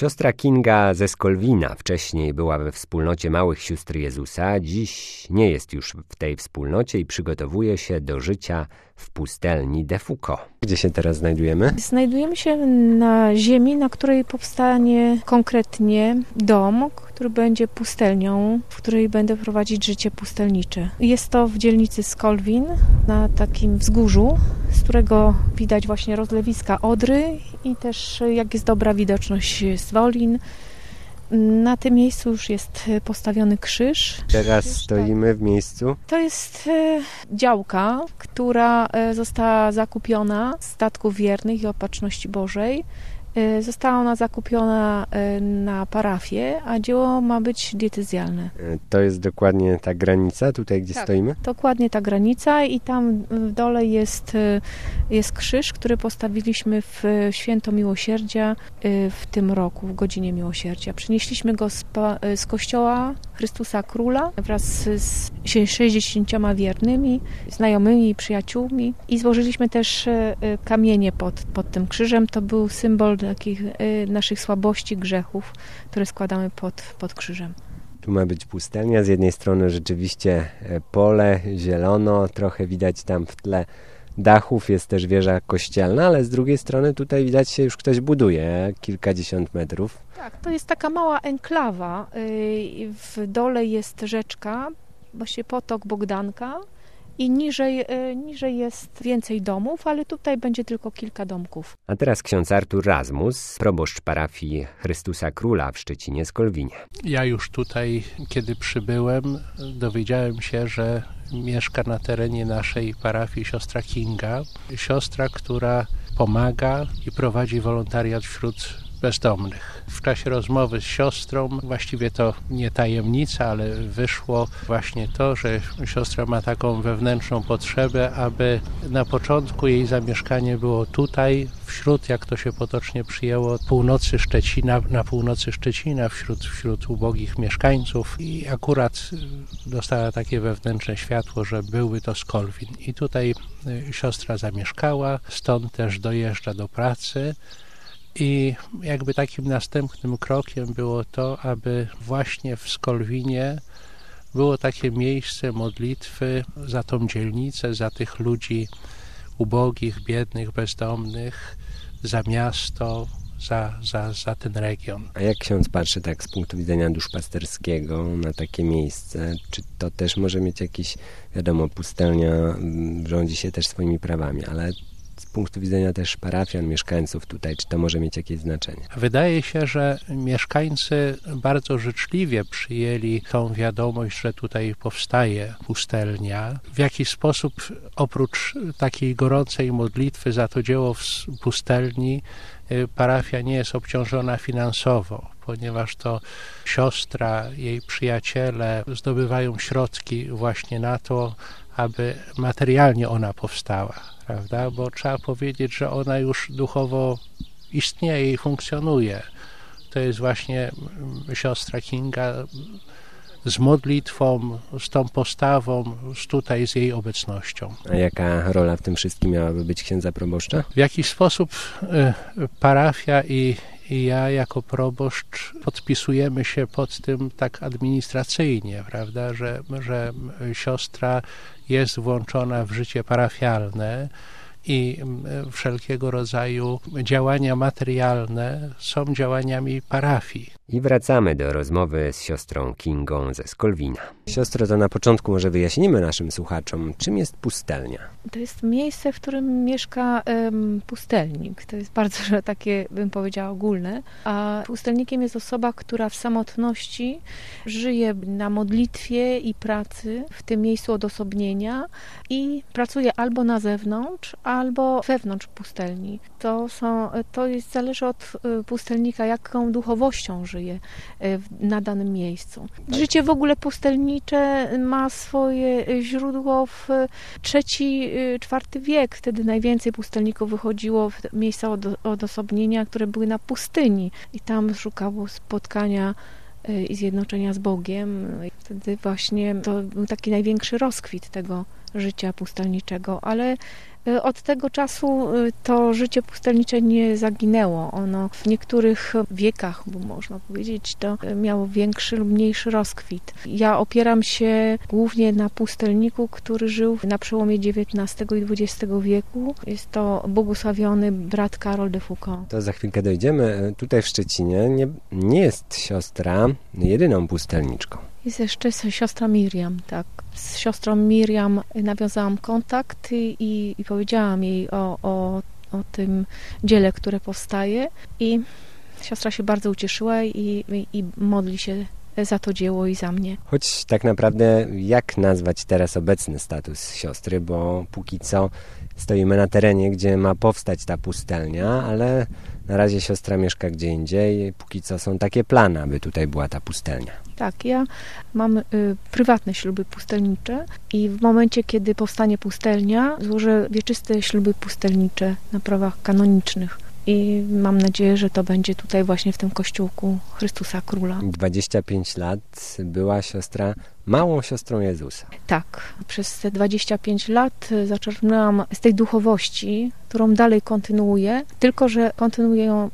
Siostra Kinga ze Skolwina wcześniej była we wspólnocie Małych Sióstr Jezusa, dziś nie jest już w tej wspólnocie i przygotowuje się do życia w pustelni de Foucauld. Gdzie się teraz znajdujemy? Znajdujemy się na ziemi, na której powstanie konkretnie dom, który będzie pustelnią, w której będę prowadzić życie pustelnicze. Jest to w dzielnicy Skolwin, na takim wzgórzu, z którego widać właśnie rozlewiska Odry i też jak jest dobra widoczność z Wolin. Na tym miejscu już jest postawiony krzyż. Teraz stoimy w miejscu. To jest działka, która została zakupiona z statków wiernych i Opatrzności Bożej. Została ona zakupiona na parafię, a dzieło ma być diecezjalne. To jest dokładnie ta granica, tutaj gdzie stoimy? Dokładnie ta granica i tam w dole jest krzyż, który postawiliśmy w Święto Miłosierdzia w tym roku, w Godzinie Miłosierdzia. Przynieśliśmy go z kościoła Chrystusa Króla wraz z 60 wiernymi, znajomymi i przyjaciółmi i złożyliśmy też kamienie pod tym krzyżem. To był symbol takich naszych słabości, grzechów, które składamy pod krzyżem. Tu ma być pustelnia, z jednej strony rzeczywiście pole, zielono, trochę widać tam w tle dachów, jest też wieża kościelna, ale z drugiej strony tutaj widać się już ktoś buduje, kilkadziesiąt metrów. Tak, to jest taka mała enklawa, w dole jest rzeczka, właśnie potok Bogdanka i niżej jest więcej domów, ale tutaj będzie tylko kilka domków. A teraz ksiądz Artur Razmus, proboszcz parafii Chrystusa Króla w Szczecinie-Skolwinie. Ja już tutaj, kiedy przybyłem, dowiedziałem się, że mieszka na terenie naszej parafii siostra Kinga. Siostra, która pomaga i prowadzi wolontariat wśród bezdomnych. W czasie rozmowy z siostrą, właściwie to nie tajemnica, ale wyszło właśnie to, że siostra ma taką wewnętrzną potrzebę, aby na początku jej zamieszkanie było tutaj, wśród, jak to się potocznie przyjęło, północy Szczecina, na północy Szczecina, wśród ubogich mieszkańców i akurat dostała takie wewnętrzne światło, że byłby to Skolwin. I tutaj siostra zamieszkała, stąd też dojeżdża do pracy. I jakby takim następnym krokiem było to, aby właśnie w Skolwinie było takie miejsce modlitwy za tą dzielnicę, za tych ludzi ubogich, biednych, bezdomnych, za miasto, za ten region. A jak ksiądz patrzy tak z punktu widzenia duszpasterskiego na takie miejsce? Czy to też może mieć jakiś, wiadomo, pustelnia rządzi się też swoimi prawami, ale z punktu widzenia też parafian, mieszkańców tutaj, czy to może mieć jakieś znaczenie? Wydaje się, że mieszkańcy bardzo życzliwie przyjęli tą wiadomość, że tutaj powstaje pustelnia. W jakiś sposób oprócz takiej gorącej modlitwy za to dzieło w pustelni parafia nie jest obciążona finansowo, ponieważ to siostra, jej przyjaciele zdobywają środki właśnie na to, aby materialnie ona powstała, prawda? Bo trzeba powiedzieć, że ona już duchowo istnieje i funkcjonuje. To jest właśnie siostra Kinga z modlitwą, z tą postawą, z jej obecnością. A jaka rola w tym wszystkim miałaby być księdza proboszcza? W jakiś sposób parafia i ja jako proboszcz podpisujemy się pod tym tak administracyjnie, prawda, że siostra jest włączona w życie parafialne i wszelkiego rodzaju działania materialne są działaniami parafii. I wracamy do rozmowy z siostrą Kingą ze Skolwina. Siostro, to na początku może wyjaśnimy naszym słuchaczom, czym jest pustelnia. To jest miejsce, w którym mieszka pustelnik. To jest bardzo takie, bym powiedziała, ogólne. A pustelnikiem jest osoba, która w samotności żyje na modlitwie i pracy w tym miejscu odosobnienia i pracuje albo na zewnątrz, albo wewnątrz pustelni. Zależy od pustelnika, jaką duchowością żyje na danym miejscu. Życie w ogóle pustelnicze ma swoje źródło w III-IV wiek. Wtedy najwięcej pustelników wychodziło w miejsca odosobnienia, które były na pustyni i tam szukało spotkania i zjednoczenia z Bogiem. Wtedy właśnie to był taki największy rozkwit życia pustelniczego, ale od tego czasu to życie pustelnicze nie zaginęło. Ono w niektórych wiekach, bo można powiedzieć, to miało większy lub mniejszy rozkwit. Ja opieram się głównie na pustelniku, który żył na przełomie XIX i XX wieku. Jest to błogosławiony brat Karol de Foucauld. To za chwilkę dojdziemy. Tutaj w Szczecinie nie jest siostra jedyną pustelniczką. Jest jeszcze siostra Miriam, tak. Z siostrą Miriam nawiązałam kontakt i powiedziałam jej o tym dziele, które powstaje i siostra się bardzo ucieszyła i modli się za to dzieło i za mnie. Choć tak naprawdę jak nazwać teraz obecny status siostry, bo póki co stoimy na terenie, gdzie ma powstać ta pustelnia, ale na razie siostra mieszka gdzie indziej. Póki co są takie plany, aby tutaj była ta pustelnia. Tak, ja mam prywatne śluby pustelnicze i w momencie, kiedy powstanie pustelnia, złożę wieczyste śluby pustelnicze na prawach kanonicznych. I mam nadzieję, że to będzie tutaj właśnie w tym kościółku Chrystusa Króla. 25 lat była siostra małą siostrą Jezusa. Tak, przez te 25 lat zaczerpnęłam z tej duchowości, którą dalej kontynuuję, tylko że kontynuuję ją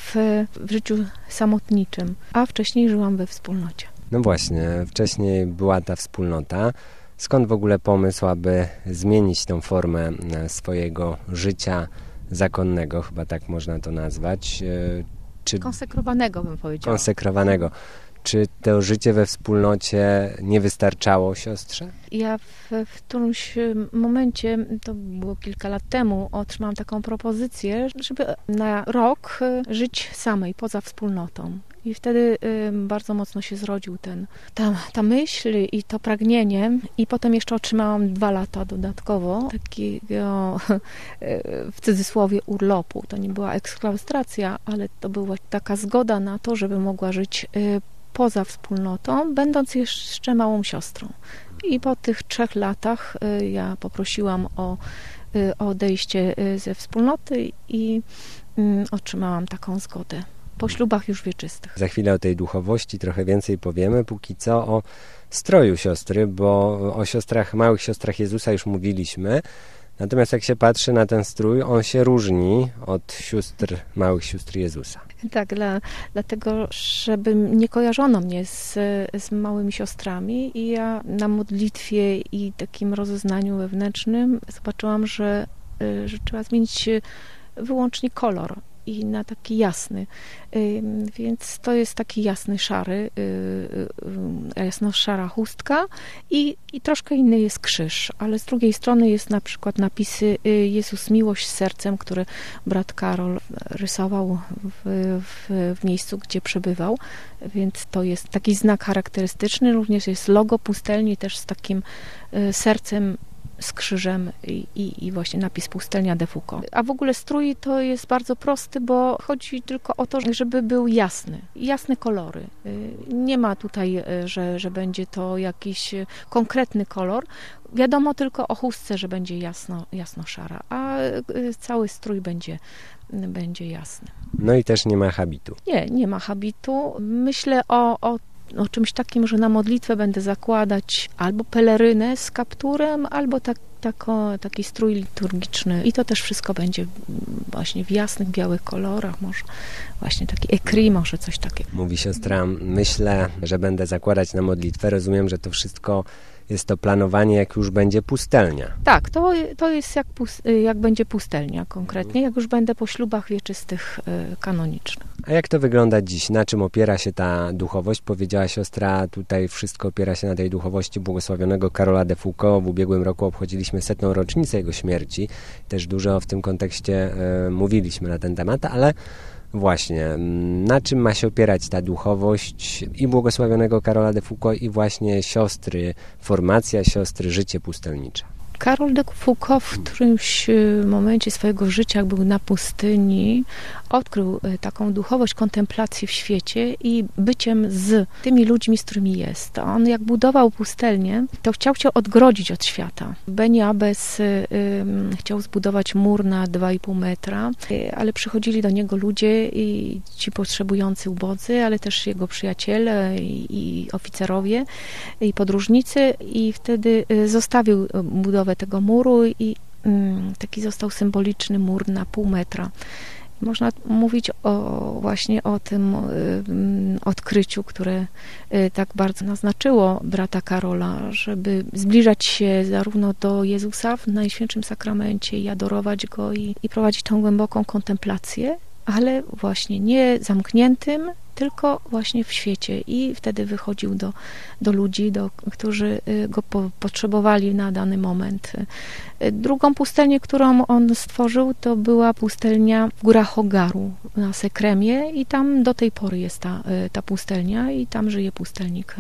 w życiu samotniczym, a wcześniej żyłam we wspólnocie. No właśnie, wcześniej była ta wspólnota. Skąd w ogóle pomysł, aby zmienić tą formę swojego życia zakonnego, chyba tak można to nazwać? Czy konsekrowanego, bym powiedziała. Konsekrowanego. Czy to życie we wspólnocie nie wystarczało siostrze? Ja w którymś momencie, to było kilka lat temu, otrzymałam taką propozycję, żeby na rok żyć samej, poza wspólnotą. I wtedy bardzo mocno się zrodził ta myśl i to pragnienie. I potem jeszcze otrzymałam 2 lata dodatkowo takiego w cudzysłowie urlopu. To nie była eksklawistracja, ale to była taka zgoda na to, żeby mogła żyć poza wspólnotą, będąc jeszcze małą siostrą. I po tych 3 latach ja poprosiłam o odejście ze wspólnoty i otrzymałam taką zgodę. Po ślubach już wieczystych. Za chwilę o tej duchowości trochę więcej powiemy. Póki co o stroju siostry, bo o małych siostrach Jezusa już mówiliśmy. Natomiast jak się patrzy na ten strój, on się różni od małych sióstr Jezusa. Tak, dlatego, żeby nie kojarzono mnie z małymi siostrami i ja na modlitwie i takim rozeznaniu wewnętrznym zobaczyłam, że trzeba zmienić wyłącznie kolor i na taki jasny. Więc to jest taki jasny, szary, jasno-szara chustka i troszkę inny jest krzyż, ale z drugiej strony jest na przykład napisy Jezus miłość z sercem, który brat Karol rysował w miejscu, gdzie przebywał, więc to jest taki znak charakterystyczny. Również jest logo pustelni też z takim sercem, z krzyżem i właśnie napis Pustelnia de Foucauld. A w ogóle strój to jest bardzo prosty, bo chodzi tylko o to, żeby był jasny. Jasne kolory. Nie ma tutaj, że będzie to jakiś konkretny kolor. Wiadomo tylko o chustce, że będzie jasno-szara, a cały strój będzie jasny. No i też nie ma habitu. Nie ma habitu. Myślę o czymś takim, że na modlitwę będę zakładać albo pelerynę z kapturem, albo taki strój liturgiczny. I to też wszystko będzie właśnie w jasnych, białych kolorach, może właśnie taki écrit, może coś takiego. Mówi siostra, myślę, że będę zakładać na modlitwę. Rozumiem, że to wszystko jest to planowanie, jak już będzie pustelnia. Tak, to jest jak będzie pustelnia konkretnie, jak już będę po ślubach wieczystych kanonicznych. A jak to wygląda dziś? Na czym opiera się ta duchowość? Powiedziała siostra, tutaj wszystko opiera się na tej duchowości błogosławionego Karola de Foucauld. W ubiegłym roku obchodziliśmy 100. rocznicę jego śmierci. Też dużo w tym kontekście mówiliśmy na ten temat, ale właśnie, na czym ma się opierać ta duchowość i błogosławionego Karola de Foucauld i właśnie siostry, formacja siostry, życie pustelnicze? Karol de Foucauld w którymś momencie swojego życia, jak był na pustyni, odkrył taką duchowość kontemplacji w świecie i byciem z tymi ludźmi, z którymi jest. On jak budował pustelnię, to chciał się odgrodzić od świata. Beni Abbes chciał zbudować mur na 2,5 metra, ale przychodzili do niego ludzie i ci potrzebujący ubodzy, ale też jego przyjaciele i oficerowie i podróżnicy i wtedy zostawił budowę budowę tego muru i taki został symboliczny mur na 0,5 metra. Można mówić właśnie o tym odkryciu, które tak bardzo naznaczyło brata Karola, żeby zbliżać się zarówno do Jezusa w Najświętszym Sakramencie i adorować Go i prowadzić tą głęboką kontemplację, ale właśnie nie zamkniętym, tylko właśnie w świecie i wtedy wychodził do ludzi, którzy go potrzebowali na dany moment. Drugą pustelnię, którą on stworzył, to była pustelnia w górach Hogaru na Sekremie i tam do tej pory jest ta pustelnia i tam żyje pustelnik,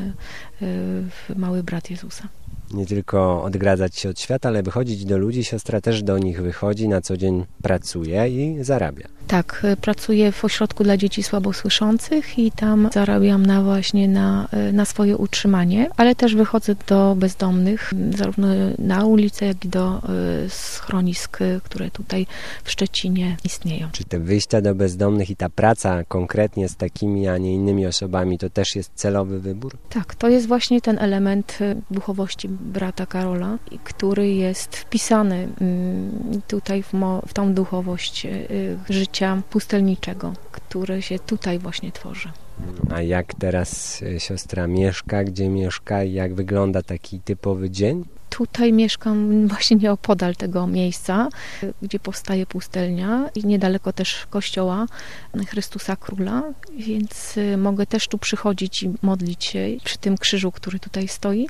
mały brat Jezusa. Nie tylko odgradzać się od świata, ale wychodzić do ludzi. Siostra też do nich wychodzi, na co dzień pracuje i zarabia. Tak, pracuję w ośrodku dla dzieci słabosłyszących i tam zarabiam właśnie na swoje utrzymanie, ale też wychodzę do bezdomnych, zarówno na ulicę, jak i do schronisk, które tutaj w Szczecinie istnieją. Czy te wyjścia do bezdomnych i ta praca konkretnie z takimi, a nie innymi osobami, to też jest celowy wybór? Tak, to jest właśnie ten element duchowości brata Karola, który jest wpisany tutaj w tą duchowość życia pustelniczego, które się tutaj właśnie tworzy. A jak teraz siostra mieszka, gdzie mieszka i jak wygląda taki typowy dzień? Tutaj mieszkam właśnie nieopodal tego miejsca, gdzie powstaje pustelnia i niedaleko też kościoła Chrystusa Króla, więc mogę też tu przychodzić i modlić się przy tym krzyżu, który tutaj stoi.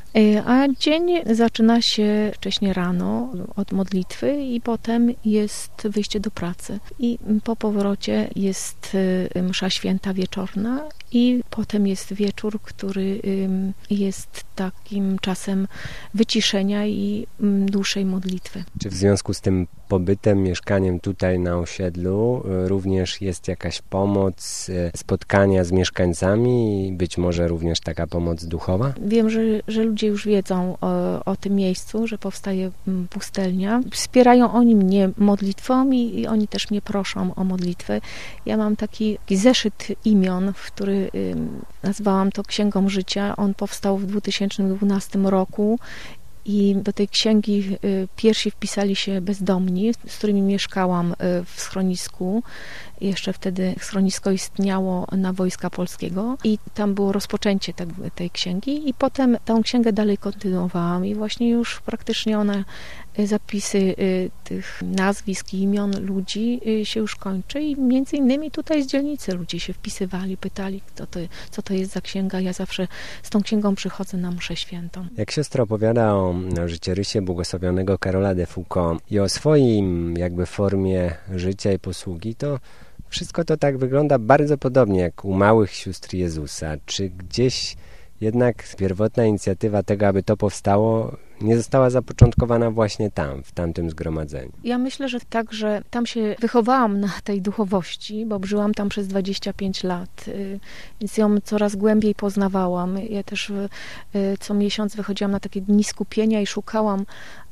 A dzień zaczyna się wcześniej rano od modlitwy i potem jest wyjście do pracy. I po powrocie jest msza święta wieczorna i potem jest wieczór, który jest takim czasem wyciszenia i dłuższej modlitwy. Czy w związku z tym pobytem, mieszkaniem tutaj na osiedlu również jest jakaś pomoc, spotkania z mieszkańcami i być może również taka pomoc duchowa? Wiem, że ludzie już wiedzą o tym miejscu, że powstaje pustelnia. Wspierają oni mnie modlitwą i oni też mnie proszą o modlitwę. Ja mam taki zeszyt imion, który nazwałam to Księgą Życia. On powstał w 2012 roku. I do tej księgi pierwsi wpisali się bezdomni, z którymi mieszkałam w schronisku. Jeszcze wtedy schronisko istniało na Wojska Polskiego i tam było rozpoczęcie tej księgi i potem tę księgę dalej kontynuowałam i właśnie już praktycznie zapisy tych nazwisk i imion ludzi się już kończy i między innymi tutaj z dzielnicy ludzie się wpisywali, pytali, co to jest za księga. Ja zawsze z tą księgą przychodzę na mszę świętą. Jak siostra opowiada o życiorysie błogosławionego Karola de Foucauld i o swoim jakby formie życia i posługi, to wszystko to tak wygląda bardzo podobnie jak u małych sióstr Jezusa. Czy gdzieś jednak pierwotna inicjatywa tego, aby to powstało, nie została zapoczątkowana właśnie tam, w tamtym zgromadzeniu? Ja myślę, że tak, że tam się wychowałam na tej duchowości, bo żyłam tam przez 25 lat, więc ją coraz głębiej poznawałam. Ja też co miesiąc wychodziłam na takie dni skupienia i szukałam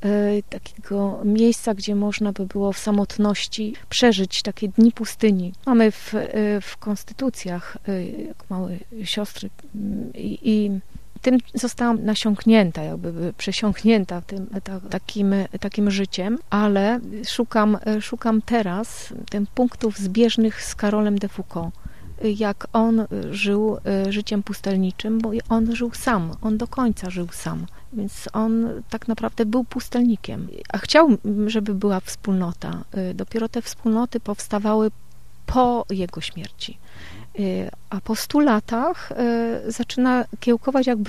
takiego miejsca, gdzie można by było w samotności przeżyć takie dni pustyni. Mamy w konstytucjach jak małe siostry i tym zostałam nasiąknięta, jakby przesiąknięta takim życiem, ale szukam teraz punktów zbieżnych z Karolem de Foucauld. Jak on żył życiem pustelniczym, bo on żył sam, on do końca żył sam. Więc on tak naprawdę był pustelnikiem. A chciał, żeby była wspólnota. Dopiero te wspólnoty powstawały po jego śmierci. A po 100 latach zaczyna kiełkować jakby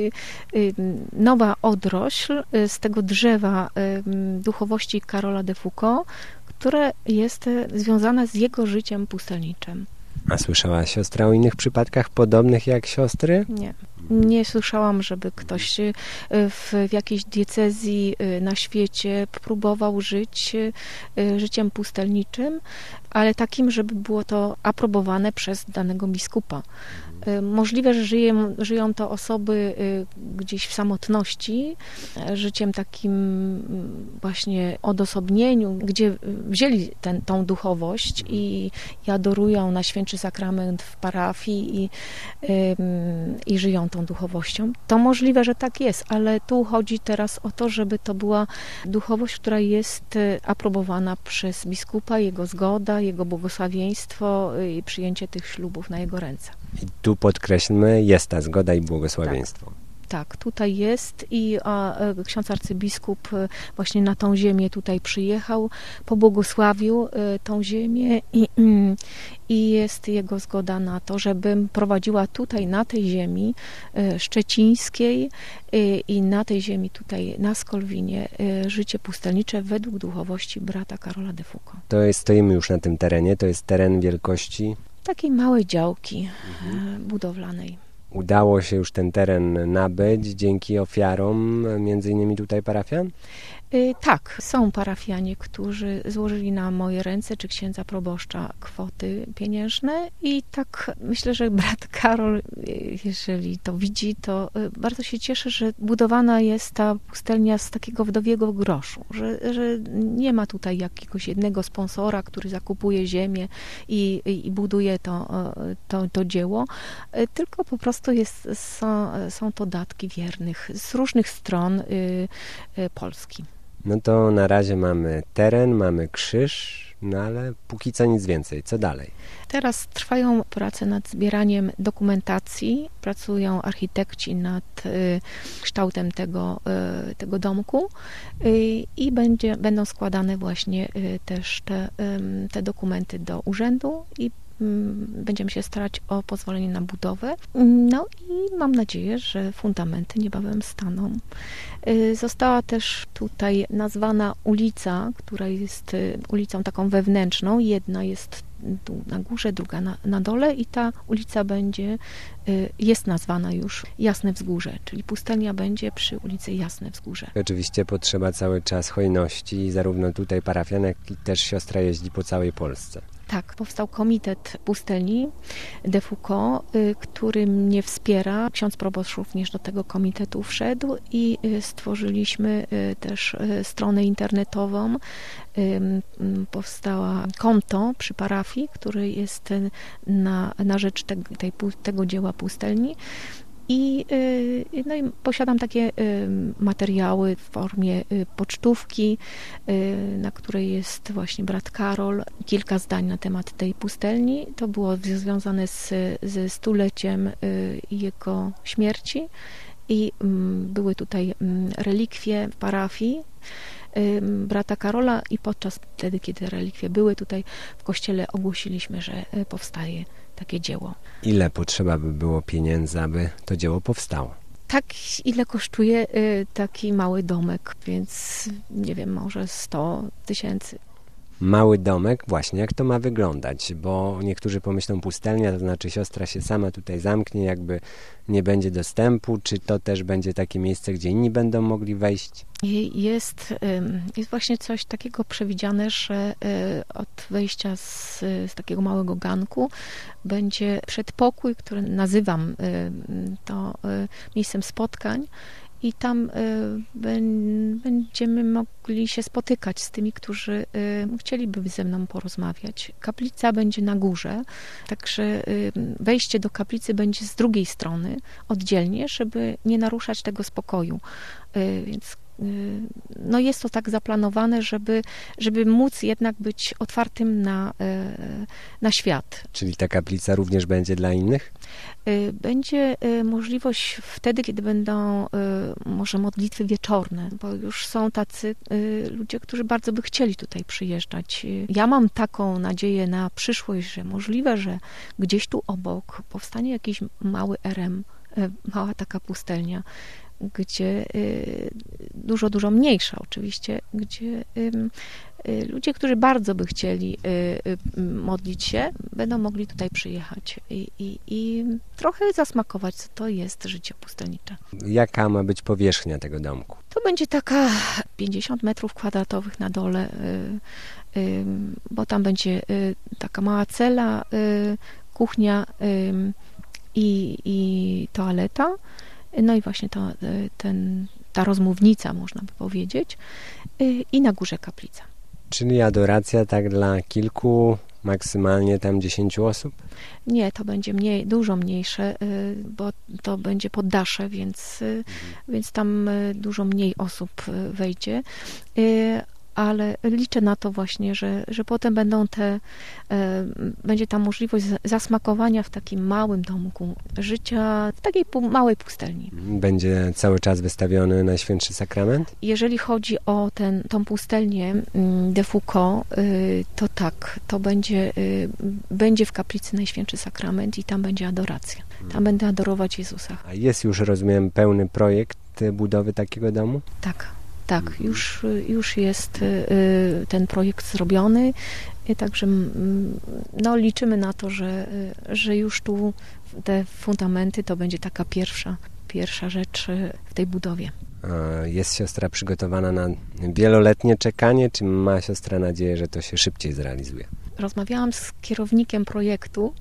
nowa odrośl z tego drzewa duchowości Karola de Foucauld, które jest związane z jego życiem pustelniczym. A słyszała siostra o innych przypadkach podobnych jak siostry? Nie słyszałam, żeby ktoś w jakiejś diecezji na świecie próbował żyć życiem pustelniczym. ale takim, żeby było to aprobowane przez danego biskupa. Możliwe, że żyją to osoby gdzieś w samotności, życiem takim właśnie odosobnieniu, gdzie wzięli tą duchowość i adorują na Święty Sakrament w parafii i żyją tą duchowością. To możliwe, że tak jest, ale tu chodzi teraz o to, żeby to była duchowość, która jest aprobowana przez biskupa, jego zgoda, jego błogosławieństwo i przyjęcie tych ślubów na jego ręce. I tu podkreślmy, jest ta zgoda i błogosławieństwo. Tak, tutaj jest i ksiądz arcybiskup właśnie na tą ziemię tutaj przyjechał, pobłogosławił tą ziemię i jest jego zgoda na to, żebym prowadziła tutaj na tej ziemi szczecińskiej i na tej ziemi tutaj na Skolwinie życie pustelnicze według duchowości brata Karola de Foucauld. Stoimy już na tym terenie, to jest teren wielkości Takiej małej działki budowlanej. Udało się już ten teren nabyć dzięki ofiarom, między innymi tutaj parafian? Tak, są parafianie, którzy złożyli na moje ręce, czy księdza proboszcza, kwoty pieniężne i tak myślę, że brat Karol, jeżeli to widzi, to bardzo się cieszy, że budowana jest ta pustelnia z takiego wdowiego groszu, że nie ma tutaj jakiegoś jednego sponsora, który zakupuje ziemię i buduje to dzieło, tylko po prostu są to datki wiernych z różnych stron Polski. No to na razie mamy teren, mamy krzyż, no ale póki co nic więcej. Co dalej? Teraz trwają prace nad zbieraniem dokumentacji, pracują architekci nad kształtem tego domku i będą składane właśnie też te dokumenty do urzędu i będziemy się starać o pozwolenie na budowę. No i mam nadzieję, że fundamenty niebawem staną. Została też tutaj nazwana ulica, która jest ulicą taką wewnętrzną. Jedna jest tu na górze, druga na dole i ta ulica jest nazwana już Jasne Wzgórze, czyli pustelnia będzie przy ulicy Jasne Wzgórze. Oczywiście potrzeba cały czas hojności i zarówno tutaj parafian, jak i też siostra jeździ po całej Polsce. Tak, powstał komitet pustelni de Foucauld, który mnie wspiera. Ksiądz proboszcz również do tego komitetu wszedł i stworzyliśmy też stronę internetową. Powstała konto przy parafii, który jest na rzecz tego dzieła pustelni. I posiadam takie materiały w formie pocztówki, na której jest właśnie brat Karol. Kilka zdań na temat tej pustelni. To było związane ze stuleciem jego śmierci i były tutaj relikwie w parafii brata Karola i wtedy, kiedy relikwie były tutaj w kościele, ogłosiliśmy, że powstaje takie dzieło. Ile potrzeba by było pieniędzy, aby to dzieło powstało? Tak, ile kosztuje taki mały domek, więc nie wiem, może 100 000. Mały domek, właśnie, jak to ma wyglądać? Bo niektórzy pomyślą pustelnia, to znaczy siostra się sama tutaj zamknie, jakby nie będzie dostępu, czy to też będzie takie miejsce, gdzie inni będą mogli wejść? Jest właśnie coś takiego przewidziane, że od wejścia z takiego małego ganku będzie przedpokój, który nazywam to miejscem spotkań i tam będziemy mogli się spotykać z tymi, którzy chcieliby ze mną porozmawiać. Kaplica będzie na górze, także wejście do kaplicy będzie z drugiej strony, oddzielnie, żeby nie naruszać tego spokoju. Więc no jest to tak zaplanowane, żeby móc jednak być otwartym na świat. Czyli ta kaplica również będzie dla innych? Będzie możliwość wtedy, kiedy będą może modlitwy wieczorne, bo już są tacy ludzie, którzy bardzo by chcieli tutaj przyjeżdżać. Ja mam taką nadzieję na przyszłość, że możliwe, że gdzieś tu obok powstanie jakiś mały RM, mała taka pustelnia, gdzie dużo mniejsza oczywiście, gdzie ludzie, którzy bardzo by chcieli modlić się, będą mogli tutaj przyjechać i trochę zasmakować, co to jest życie pustelnicze. Jaka ma być powierzchnia tego domku? To będzie taka 50 metrów kwadratowych na dole bo tam będzie taka mała cela, kuchnia i toaleta. No i właśnie ta rozmównica, można by powiedzieć, i na górze kaplica. Czyli adoracja tak dla kilku, maksymalnie tam 10 osób? Nie, to będzie dużo mniejsze, bo to będzie poddasze, więc tam dużo mniej osób wejdzie. Ale liczę na to właśnie, że potem będzie ta możliwość zasmakowania w takim małym domku życia, w takiej małej pustelni. Będzie cały czas wystawiony Najświętszy Sakrament? Jeżeli chodzi o tą pustelnię de Foucault, to tak, to będzie w kaplicy Najświętszy Sakrament i tam będzie adoracja. Tam będę adorować Jezusa. A jest już, rozumiem, pełny projekt budowy takiego domu? Tak, już jest ten projekt zrobiony, także liczymy na to, że już tu te fundamenty to będzie taka pierwsza rzecz w tej budowie. Jest siostra przygotowana na wieloletnie czekanie, czy ma siostra nadzieję, że to się szybciej zrealizuje? Rozmawiałam z kierownikiem projektu,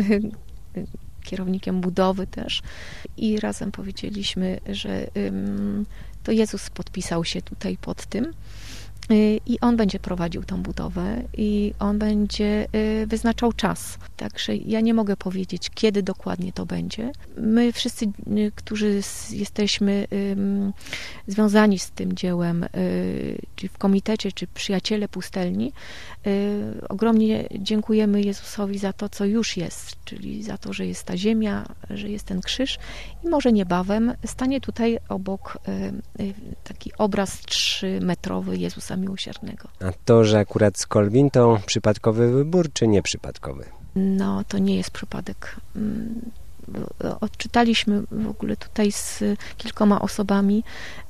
kierownikiem budowy też i razem powiedzieliśmy, że to Jezus podpisał się tutaj pod tym i On będzie prowadził tą budowę i On będzie wyznaczał czas. Także ja nie mogę powiedzieć, kiedy dokładnie to będzie. My wszyscy, którzy jesteśmy związani z tym dziełem, czy w komitecie, czy przyjaciele pustelni, ogromnie dziękujemy Jezusowi za to, co już jest, czyli za to, że jest ta ziemia, że jest ten krzyż i może niebawem stanie tutaj obok taki obraz 3-metrowy Jezusa Miłosiernego. A to, że akurat Skolwin to przypadkowy wybór, czy nieprzypadkowy? No, to nie jest przypadek. Odczytaliśmy w ogóle tutaj z kilkoma osobami,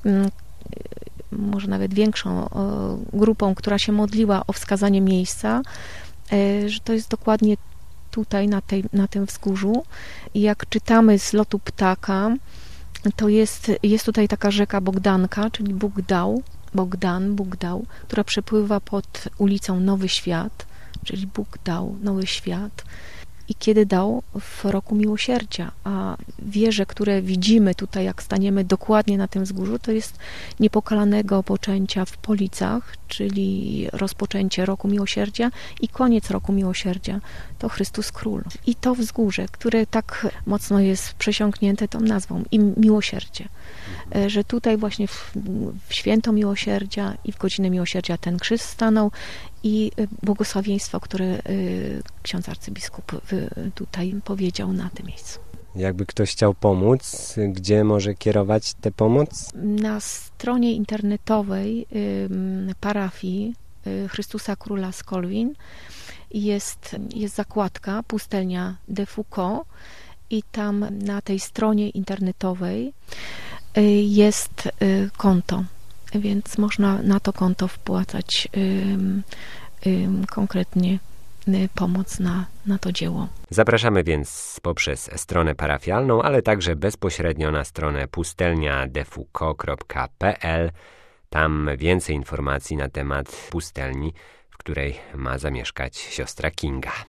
może nawet większą grupą, która się modliła o wskazanie miejsca, że to jest dokładnie tutaj, na tym wzgórzu. I jak czytamy z lotu ptaka, to jest tutaj taka rzeka Bogdanka, czyli Bóg dał, która przepływa pod ulicą Nowy Świat, czyli Bóg dał Nowy Świat. I kiedy dał? W roku miłosierdzia. A wieże, które widzimy tutaj, jak staniemy dokładnie na tym wzgórzu, to jest niepokalanego poczęcia w Policach, czyli rozpoczęcie roku miłosierdzia i koniec roku miłosierdzia. To Chrystus Król. I to wzgórze, które tak mocno jest przesiąknięte tą nazwą, i miłosierdzie. Że tutaj właśnie w święto miłosierdzia i w godzinę miłosierdzia ten krzyż stanął i błogosławieństwo, które ksiądz arcybiskup tutaj powiedział na tym miejscu. Jakby ktoś chciał pomóc, gdzie może kierować tę pomoc? Na stronie internetowej parafii Chrystusa Króla Skolwin jest zakładka Pustelnia de Foucault i tam na tej stronie internetowej jest konto, więc można na to konto wpłacać konkretnie pomoc na to dzieło. Zapraszamy więc poprzez stronę parafialną, ale także bezpośrednio na stronę pustelniadefoucault.pl. Tam więcej informacji na temat pustelni, w której ma zamieszkać siostra Kinga.